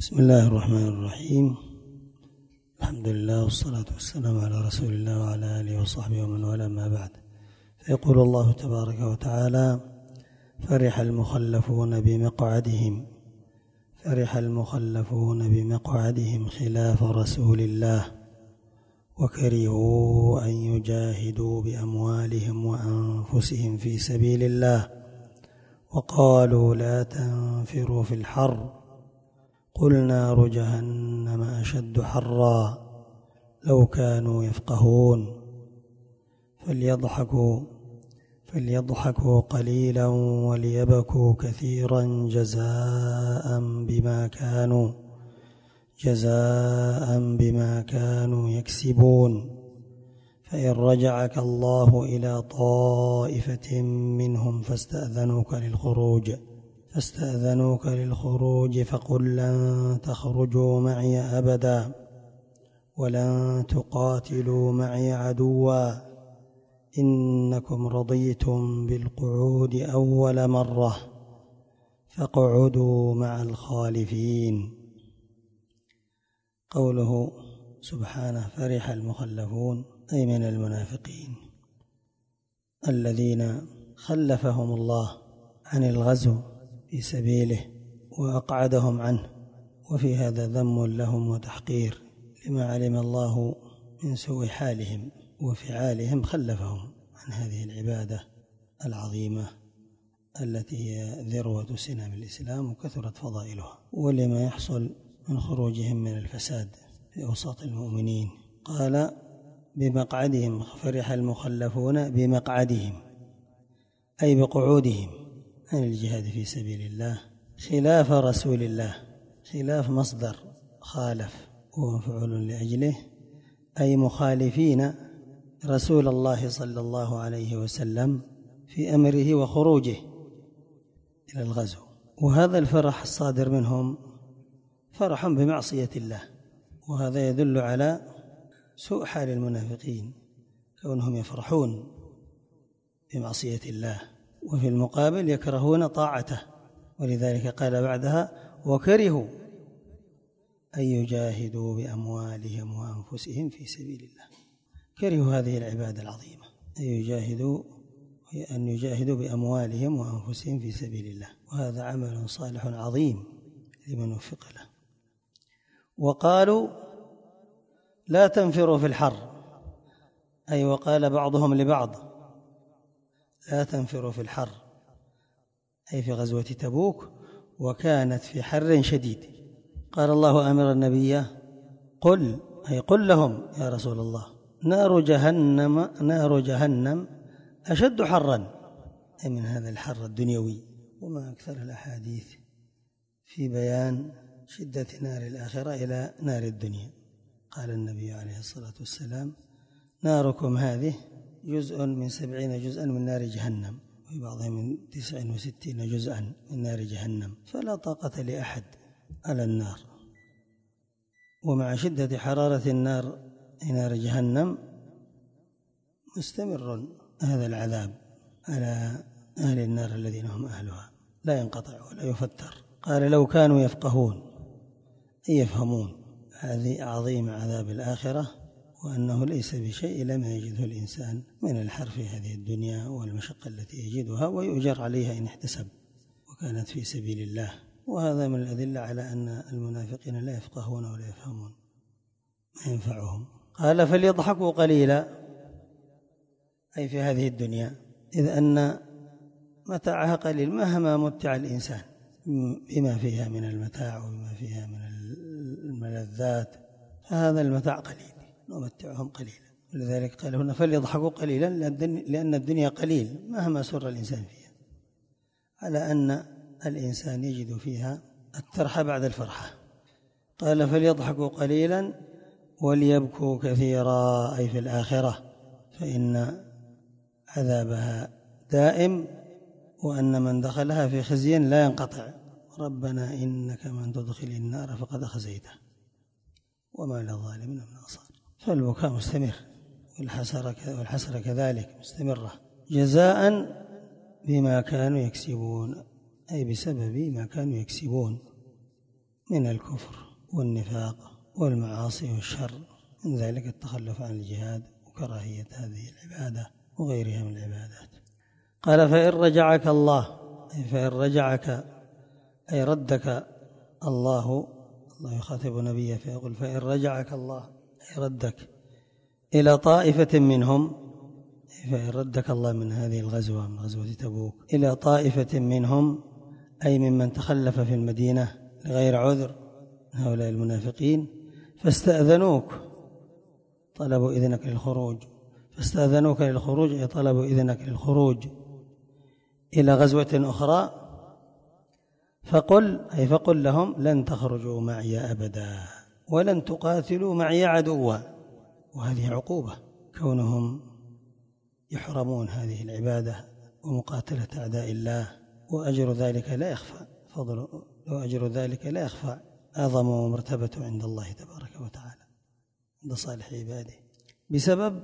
بسم الله الرحمن الرحيم. الحمد لله والصلاة والسلام على رسول الله وعلى آله وصحبه ومن والاه، ما بعد. فيقول الله تبارك وتعالى: فرح المخلفون بمقعدهم خلاف رسول الله وكرهوا أن يجاهدوا بأموالهم وأنفسهم في سبيل الله وقالوا لا تنفروا في الحر قل نار جهنم أشد حرا لو كانوا يفقهون فليضحكوا قليلا وليبكوا كثيرا جزاء بما كانوا يكسبون. فإن رجعك الله إلى طائفة منهم فاستأذنوك للخروج فقل لن تخرجوا معي أبدا ولن تقاتلوا معي عدوا إنكم رضيتم بالقعود أول مرة فاقعدوا مع الخالفين. قوله سبحانه: فرح المخلفون، أي من المنافقين الذين خلفهم الله عن الغزو في سبيله وأقعدهم عنه، وفي هذا ذم لهم وتحقير لما علم الله من سوء حالهم وفعالهم، خلفهم عن هذه العبادة العظيمة التي هي ذروة سنام الإسلام وكثرت فضائلها، ولما يحصل من خروجهم من الفساد في أوساط المؤمنين. قال: بمقعدهم، فرح المخلفون بمقعدهم أي بقعودهم عن الجهاد في سبيل الله خلاف رسول الله. خلاف مصدر خالف ومفعول لأجله، أي مخالفين رسول الله صلى الله عليه وسلم في أمره وخروجه إلى الغزو. وهذا الفرح الصادر منهم فرح بمعصية الله، وهذا يدل على سوء حال المنافقين كونهم يفرحون بمعصية الله وفي المقابل يكرهون طاعته، ولذلك قال بعدها: وكرهوا أن يجاهدوا بأموالهم وأنفسهم في سبيل الله. كرهوا هذه العبادة العظيمة، أن يجاهدوا بأموالهم وأنفسهم في سبيل الله، وهذا عمل صالح عظيم لمن وفق له. وقالوا لا تنفروا في الحر، أي وقال بعضهم لبعض لا تنفروا في الحر، أي في غزوة تبوك، وكانت في حر شديد. قال الله آمر النبي: قل لهم يا رسول الله: نار جهنم أشد حرا، أي من هذا الحر الدنيوي. وما أكثر الأحاديث في بيان شدة نار الآخرة إلى نار الدنيا. قال النبي عليه الصلاة والسلام: ناركم هذه جزء من 70 جزءا من نار جهنم، وفي بعضهم من 69 جزءا من نار جهنم، فلا طاقة لأحد على النار. ومع شدة حرارة النار نار جهنم مستمر هذا العذاب على أهل النار الذين هم أهلها، لا ينقطع ولا يفتر. قال: لو كانوا يفقهون، أي يفهمون هذه عظيم عذاب الآخرة، وأنه ليس بشيء لم يجده الإنسان من الحر في هذه الدنيا والمشقة التي يجدها، ويؤجر عليها إن احتسب وكانت في سبيل الله. وهذا من الأدلة على أن المنافقين لا يفقهون ولا يفهمون، ما ينفعهم. قال: فليضحكوا قليلا، أي في هذه الدنيا، إذ أن متاعها قليل مهما متع الإنسان بما فيها من المتاع وبما فيها من الملذات، فهذا المتاع قليل نمتعهم قليلا. ولذلك قال هنا: فليضحكوا قليلا، لأن الدنيا قليل مهما سر الإنسان فيها، على أن الإنسان يجد فيها الترح بعد الفرحة. قال: فليضحكوا قليلا وليبكوا كثيرا، أي في الآخرة، فإن عذابها دائم، وأن من دخلها في خزي لا ينقطع. ربنا إنك من تدخل النار فقد أخزيته وما للظالمين من أنصار. فالبكاء مستمر، والحسرة كذلك مستمرة، جزاء بما كانوا يكسبون، أي بسبب ما كانوا يكسبون من الكفر والنفاق والمعاصي والشر، من ذلك التخلف عن الجهاد وكراهية هذه العبادة وغيرها من العبادات. قال فإن رجعك الله، فإن رجعك أي ردك الله يخاطب نبيه فيقول فإن رجعك الله أي ردك إلى طائفة منهم، فإن ردك الله من هذه الغزوة من غزوة تبوك إلى طائفة منهم أي ممن تخلف في المدينة لغير عذر هؤلاء المنافقين فاستأذنوك طلبوا إذنك للخروج، فاستأذنوك للخروج أي طلبوا إذنك للخروج إلى غزوة أخرى، فقل لهم لن تخرجوا معي أبدا ولن تقاتلوا معي عدوا. وهذه عقوبة كونهم يحرمون هذه العبادة ومقاتلة أعداء الله، وأجر ذلك لا يخفى، وأجر ذلك لا يخفى أعظم ومرتبة عند الله تبارك وتعالى عند صالح عباده، بسبب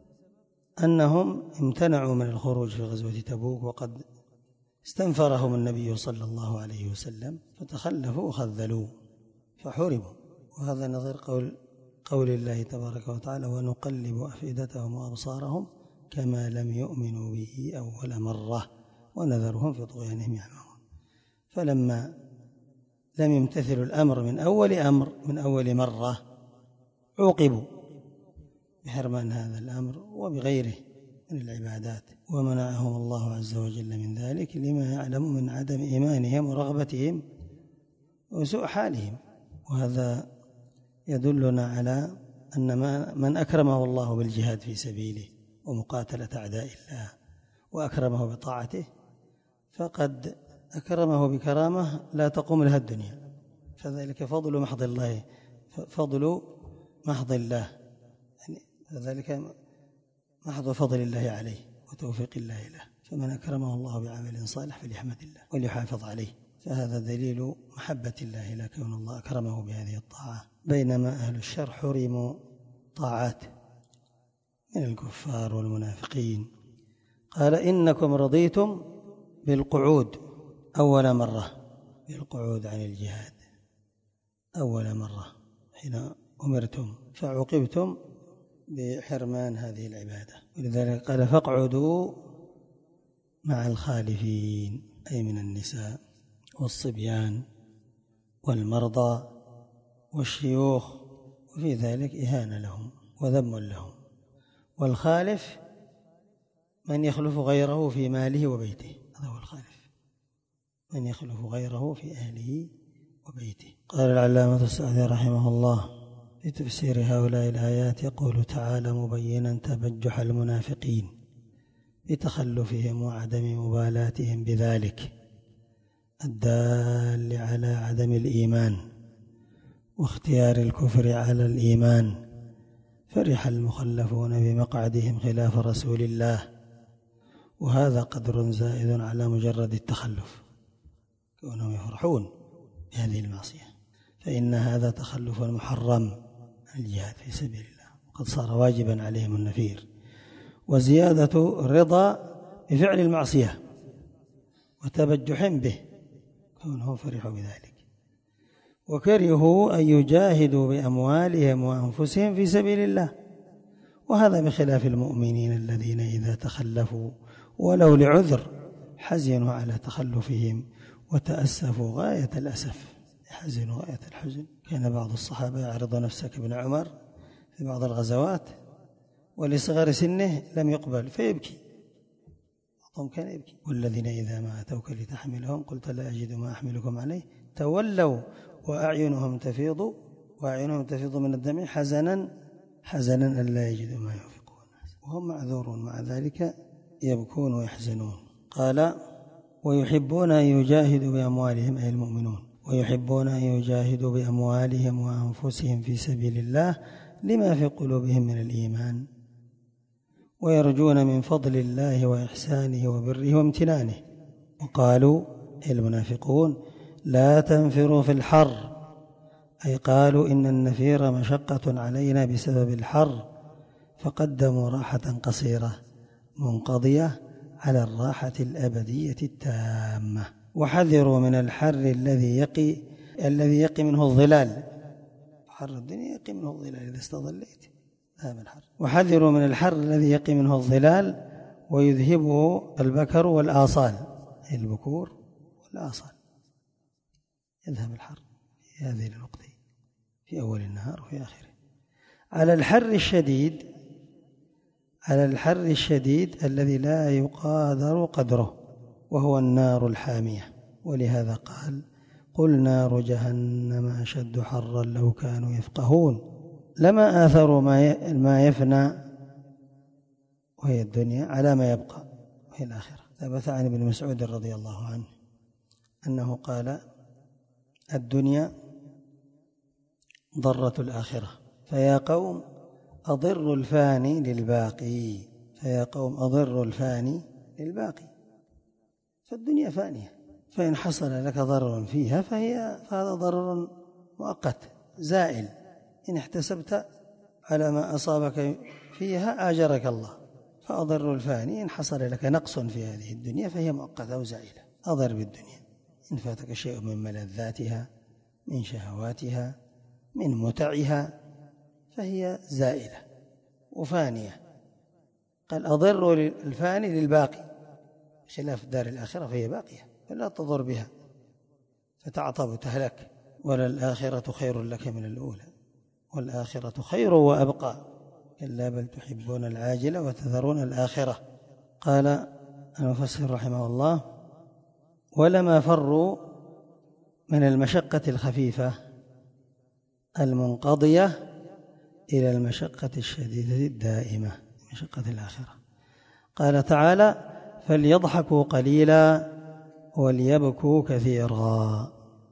أنهم امتنعوا من الخروج في غزوة تبوك وقد استنفرهم النبي صلى الله عليه وسلم فتخلفوا وخذلوا فحرموا. وهذا نظير قول الله تبارك وتعالى ونقلب أفئدتهم وأبصارهم كما لم يؤمنوا به أول مرة ونذرهم في طغيانهم يعمهون. فلما لم يمتثلوا الأمر من أول مرة عوقبوا بحرمان هذا الأمر وبغيره من العبادات، ومنعهم الله عز وجل من ذلك لما يعلم من عدم إيمانهم ورغبتهم وسوء حالهم. وهذا يدلنا على أن من أكرمه الله بالجهاد في سبيله ومقاتلة أعداء الله وأكرمه بطاعته فقد أكرمه بكرامة لا تقوم لها الدنيا، فذلك فضل محض الله، فضل محض الله، يعني ذلك محض فضل الله عليه وتوفيق الله له. فمن أكرمه الله بعمل صالح فليحمد الله وليحافظ عليه، فهذا دليل محبة الله لا كون الله أكرمه بهذه الطاعة، بينما أهل الشر حرموا طاعات من الكفار والمنافقين. قال إنكم رضيتم بالقعود أول مرة، بالقعود عن الجهاد أول مرة حين أمرتم، فعوقبتم بحرمان هذه العبادة، ولذلك قال فاقعدوا مع الخالفين أي من النساء والصبيان والمرضى والشيوخ، وفي ذلك إهانة لهم وذم لهم. والخالف من يخلف غيره في ماله وبيته، هذا هو الخالف، من يخلف غيره في أهله وبيته. قال العلامة السعدي رحمه الله في تفسير هؤلاء الآيات يقول تعالى مبينا تبجح المنافقين بتخلفهم وعدم مبالاتهم بذلك الدال على عدم الإيمان واختيار الكفر على الإيمان، فرح المخلفون بمقعدهم خلاف رسول الله، وهذا قدر زائد على مجرد التخلف كونهم يفرحون بهذه المعصية، فإن هذا تخلف محرم عن الجهاد في سبيل الله وقد صار واجبا عليهم النفير، وزيادة الرضا بفعل المعصية وتبجح به كونهم فرحوا بذلك، وكرهوا أن يجاهدوا بأموالهم وأنفسهم في سبيل الله، وهذا بخلاف المؤمنين الذين إذا تخلفوا ولو لعذر حزنوا على تخلفهم وتأسفوا غاية الأسف، حزنوا غاية الحزن. كان بعض الصحابة يعرض نفسه كابن عمر في بعض الغزوات ولصغر سنه لم يقبل فيبكي، بعضهم كان يبكي. والذين إذا ما أتوك لتحملهم قلت لا أجد ما أحملكم عليه تولوا وأعينهم تفيض من الدمع حزنا ألا يجدوا ما ينفقون، وهم معذورون مع ذلك يبكون ويحزنون. قال ويحبون أن يجاهدوا بأموالهم أي المؤمنون، ويحبون أن يجاهدوا بأموالهم وأنفسهم في سبيل الله لما في قلوبهم من الإيمان، ويرجون من فضل الله وإحسانه وبره وامتنانه. وقالوا المنافقون لا تنفروا في الحر، أي قالوا إن النفير مشقة علينا بسبب الحر، فقدموا راحة قصيرة منقضية على الراحة الأبدية التامة، وحذروا من الحر الذي يقي الذي يقي منه الظلال. حر الدنيا يقي منه الظلال إذا استظليت ذهب الحر. وحذروا من الحر الذي يقي منه الظلال ويذهبه البكر والآصال، البكور والآصال، يذهب الحر في هذه الوقت في أول النهار وفي آخره. على الحر الشديد الذي لا يقادر قدره، وهو النار الحامية. ولهذا قال: قل نار جهنم أشد حرا لو كانوا يفقهون. لما آثروا ما يفنى وهي الدنيا على ما يبقى وهي الآخرة. ثبت عن ابن مسعود رضي الله عنه أنه قال: الدنيا ضرة الآخرة، فيا قوم أضروا الفاني للباقي. فيا قوم أضروا الفاني للباقي. فالدنيا فانية، فإن حصل لك ضرر فيها فهذا ضرر مؤقت زائل. إن احتسبت على ما أصابك فيها آجرك الله. فأضر الفاني، إن حصل لك نقص في هذه الدنيا فهي مؤقتة أو زائلة. أضر بالدنيا إن فاتك شيء من ملذاتها، من شهواتها، من متعها، فهي زائلة وفانية. قال: أضر الفاني للباقي، خلاف دار الآخرة فهي باقية فلا تضر بها فتعطب وتهلك. وللآخرة خير لك من الأولى، والآخرة خير وأبقى، كلا بل تحبون العاجلة وتذرون الآخرة. قال المفسر رحمه الله: ولما فروا من المشقة الخفيفة المنقضية إلى المشقة الشديدة الدائمة، مشقة الآخرة. قال تعالى: فليضحكوا قليلا وليبكوا كثيرا،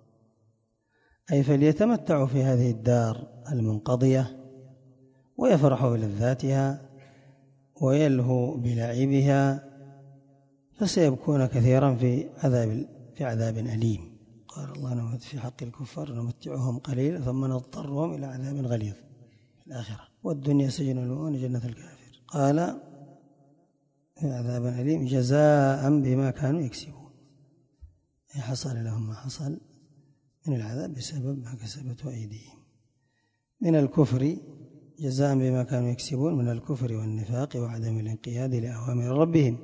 أي فليتمتعوا في هذه الدار المنقضية ويفرحوا بلذاتها ويلهوا بلعبها، فسيبكون كثيرا في عذاب أليم. قال الله في حق الكفار: نمتعهم قليلا ثم نضطرهم إلى عذاب غليظ في الآخرة، والدنيا سجن المؤمن جنة الكافر. قال: في عذاب أليم جزاء بما كانوا يكسبون، حصل لهم ما حصل من العذاب بسبب ما كسبته أيديهم من الكفر، جزاء بما كانوا يكسبون من الكفر والنفاق وعدم الانقياد لأوامر ربهم.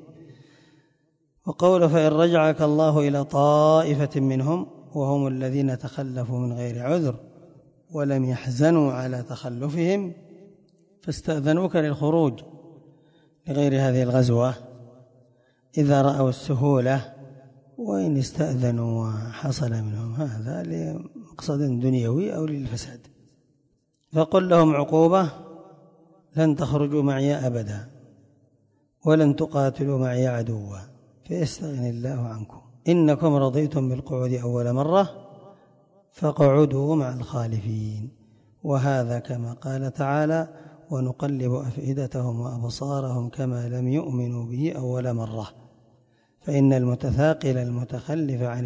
وقول: فإن رجعك الله إلى طائفة منهم وهم الذين تخلفوا من غير عذر ولم يحزنوا على تخلفهم فاستأذنوك للخروج لغير هذه الغزوة إذا رأوا السهولة، وإن استأذنوا وحصل منهم هذا لمقصد دنيوي أو للفساد، فقل لهم عقوبة: لن تخرجوا معي أبدا ولن تقاتلوا معي عدوا فيستغني الله عنكم، إنكم رضيتم بالقعود أول مرة فاقعدوا مع الخالفين. وهذا كما قال تعالى: ونقلب أفئدتهم وأبصارهم كما لم يؤمنوا به أول مرة، فإن المتثاقل المتخلف عن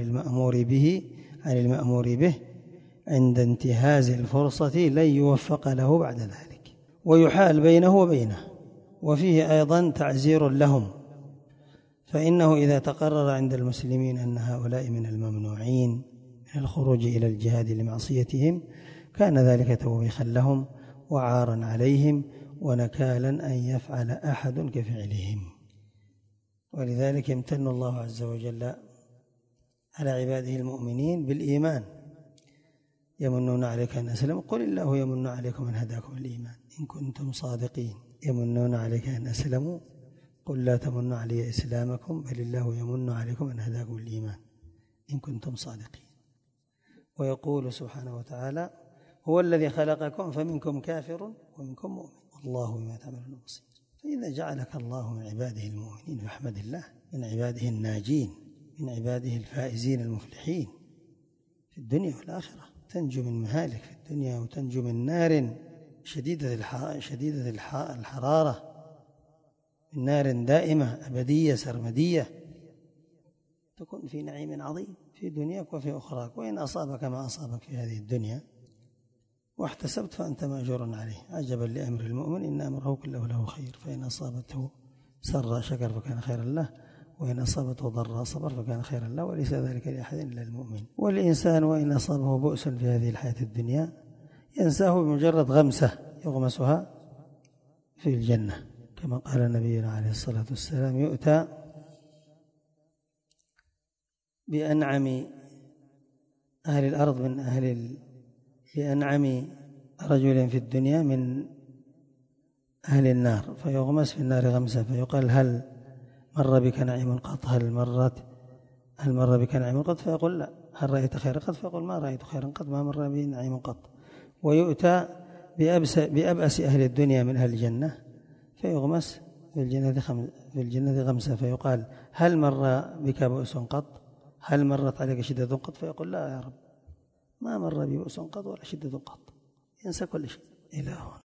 المأمور به عند انتهاز الفرصة لن يوفق له بعد ذلك، ويحال بينه وبينه. وفيه أيضا تعزير لهم، فإنه إذا تقرر عند المسلمين أن هؤلاء من الممنوعين من الخروج إلى الجهاد لمعصيتهم كان ذلك توبيخا لهم وعارا عليهم ونكالا أن يفعل أحد كفعلهم. ولذلك يمتن الله عز وجل على عباده المؤمنين بالإيمان. يمنون عليك أن أسلموا، قل الله يمن عليكم أن هداكم الإيمان إن كنتم صادقين. يمنون عليك أن أسلموا، قل لا تمنوا علي إسلامكم بل الله يمن عليكم أن هداكم الإيمان إن كنتم صادقين. ويقول سبحانه وتعالى: هو الذي خلقكم فمنكم كافر ومنكم مؤمن والله بما تعملون بصير. فإذا جعلك الله من عباده المؤمنين فاحمد الله، من عباده الناجين، من عباده الفائزين المفلحين في الدنيا والآخرة. تنجو من مهالك في الدنيا وتنجو من نار شديدة الحرارة، من نار دائمة أبدية سرمدية، تكون في نعيم عظيم في دنياك وفي أخراك. وإن أصابك ما أصابك في هذه الدنيا واحتسبت فأنت مأجور عليه. عجبا لأمر المؤمن إن أمره كله له خير، فإن أصابته سر شكر فكان خيرا له، وإن أصابته ضراء صبر فكان خيرا له وليس ذلك لأحد إلا المؤمن. والإنسان وإن أصابه بؤس في هذه الحياة الدنيا ينساه بمجرد غمسة يغمسها في الجنة، كما قال نبينا عليه الصلاة والسلام: يؤتى بأنعم أهل الأرض بأنعم رجل في الدنيا من أهل النار، فيغمس في النار غمسة فيقال: هل مر بك نعيم قط؟ هل مر بك نعيم قط؟ فيقول: لا. هل رأيت خيرا قط؟ فيقول: ما رأيت خيرا قط، ما مر بي نعيم قط. ويؤتى بأبأس أهل الدنيا من أهل الجنة فيغمس في الجنة غمسة فيقال: هل مر بك بؤس قط؟ هل مرت عليك شدة قط؟ فيقول: لا يا رب، ما مر بي بؤس قط ولا شدة قط. ينسى كل شيء. إلى هنا.